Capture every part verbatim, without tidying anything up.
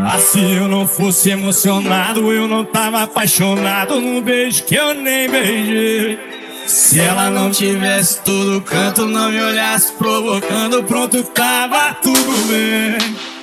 Ah, se eu não fosse emocionado, eu não tava apaixonado num beijo que eu nem beijei. Se ela não tivesse todo canto, não me olhasse provocando, pronto, tava tudo bem.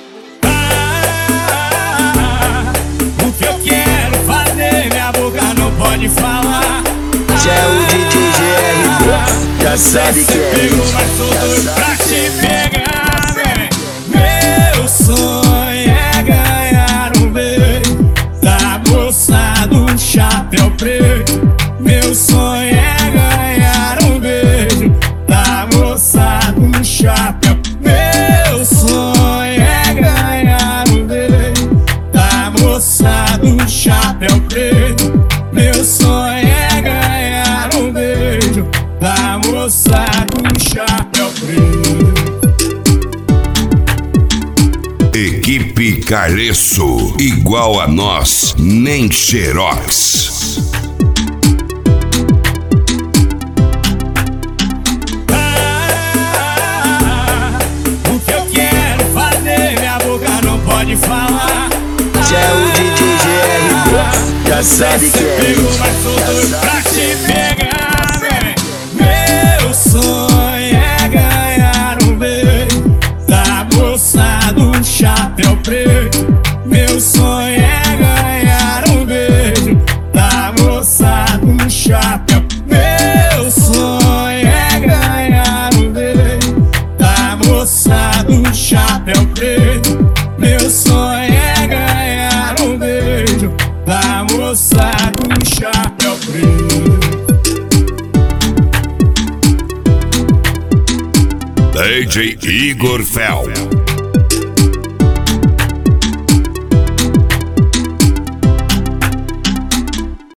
Ah, o que eu quero fazer, minha boca não pode falar. Se é o D J G R B, já sabe que é pegou, isso. mas tô doido pra te pegar, vem. Meu sonho é ganhar um beijo da moça do chapéu preto. Meu sonho é ganhar um beijo da moça do chapéu. Meu sonho é ganhar um beijo da moça do chapéu preto. Meu sonho é ganhar um beijo da moça do chapéu preto. Equipe Careço, igual a nós, nem xerox. Ah, o que eu quero fazer, minha boca não pode falar. Se é o D J G R B, já sabe que é pegou, isso. mas tô doido pra te pegar, vem. Meu sonho é ganhar um beijo da moça do chapéu preto. Meu sonho é ganhar um beijo da moça do chapéu. Meu sonho é ganhar um beijo da moça do chapéu preto. Meu sonho é ganhar um beijo da moça do chapéu preto. D J Igor Fel.